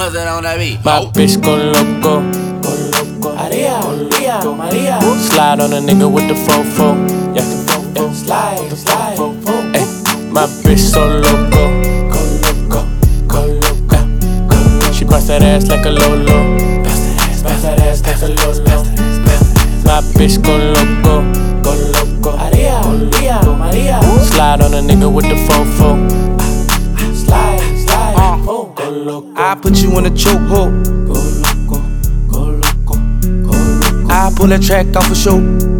nothing on that beat. My bitch go loco. Maria, Maria. Slide on a nigga with the fofo. Yeah. Slide. Ay, my bitch so loco. Go loco. She bust that ass like a Lolo. Bust that ass like a Lolo. My bitch go loco. Maria, Maria. Slide on a nigga with the fofo. Slide. Go loco. I put you in a chokehold. Go loco. I pull that track off for show.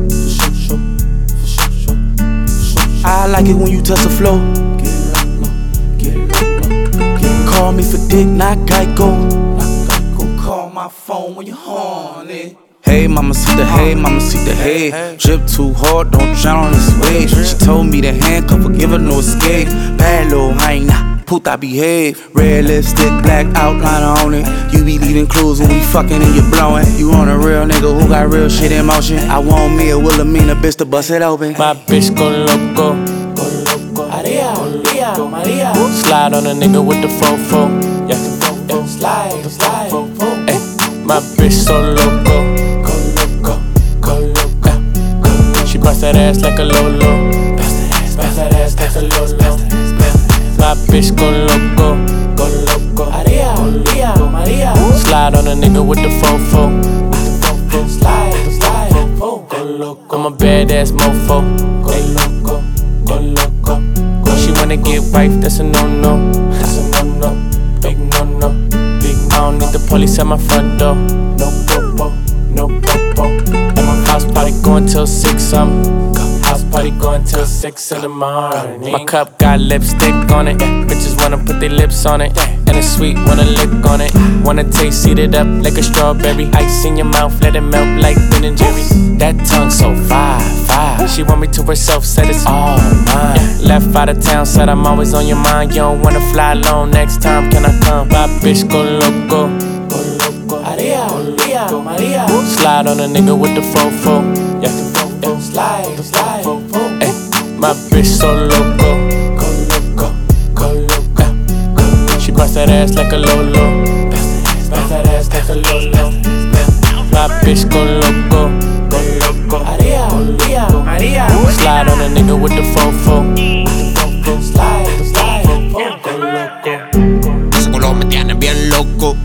I like it when you touch the floor. Get low. Call me for dick, not Geico. Call my phone when you're horny. Hey, mamacita, hey. Drip too hard, don't drown on this wave. She told me to handcuff her, give her no escape. Bad little hyena, puta behave. Red lipstick, black outliner on it. You be leaving clues when we fucking and you blowing. You on a real nigga who got real shit in motion. I want me a Wilhelmina bitch to bust it open. My bitch go loco. Maria. Slide on a nigga with the fofo. Yeah. Slide. Ay, my bitch so loco. She bust that ass like a Lolo. Bust that ass like a Lolo. My bitch go loco. Maria. Slide on a nigga with the fofo. Slide. Go loco. I'm a badass mofo. Go loco. When she wanna get wife, that's a no-no. That's a no-no. Big no-no. I don't need the police at my front door. No popo. At my house party going till 6 House party going till 6 in the morning. My cup got lipstick on it. Bitches wanna put their lips on it. And it's sweet, wanna lick on it. Wanna taste, eat it up like a strawberry. Ice in your mouth, let it melt like Ben and Jerry's. That tongue so fire. She want me to herself, said it's all mine. Left out of town, said I'm always on your mind. You don't wanna fly alone, next time can I come? My bitch go loco. Maria. Slide on a nigga with the fofo. Yeah. Slide. Ay, my bitch so loco. She bust that ass like a Lolo. Bust that ass like a Lolo. My bitch go loco. Maria. Slide on a nigga with the fofo. Slide. Go loco. Ese culo me tiene bien loco.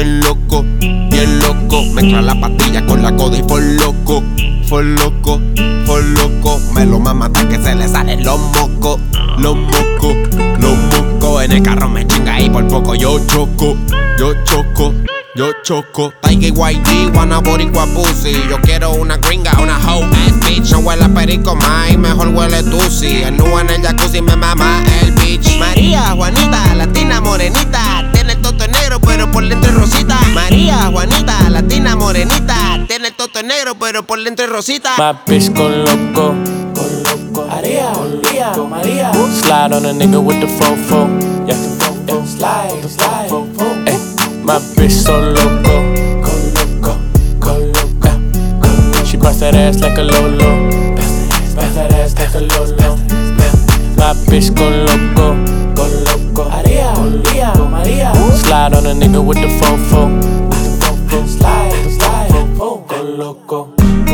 Mezcla la pastilla con la coda y for loco. Me lo mama hasta que se le salen los mocos. En el carro me chinga y por poco yo choco. Tiger YG, wanna boricua pussy. Yo quiero una gringa, una hoe ass bitch. No huele a perico más, mejor huele tusi. El nu en el jacuzzi me mama el bitch. María, Juanita, latina morenita. Tiene el toto negro pero por dentro es rosita. María, Juanita, latina morenita. Tiene el toto negro pero por dentro es rosita. My bitch go loco. Maria. Slide on a nigga with the fofo. Yeah. Slide. Ay, my bitch so loco. She bust that ass like a Lolo. Bust that ass like a Lolo. My bitch go loco. Maria. Slide on a nigga with the fofo. Slide. Go loco.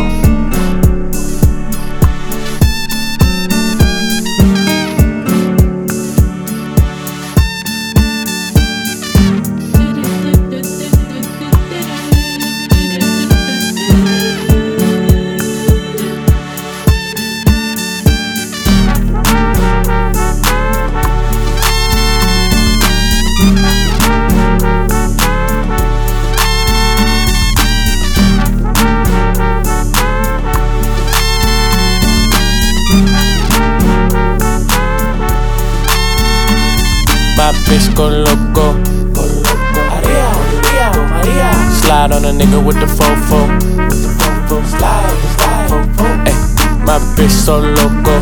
My bitch go loco. Maria. Slide on a nigga with the fofo. Slide. Ay, my bitch so loco.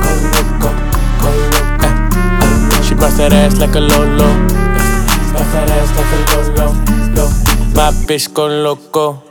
Ay, she bust that ass like a Lolo. Bust that ass like a Lolo. My bitch go loco.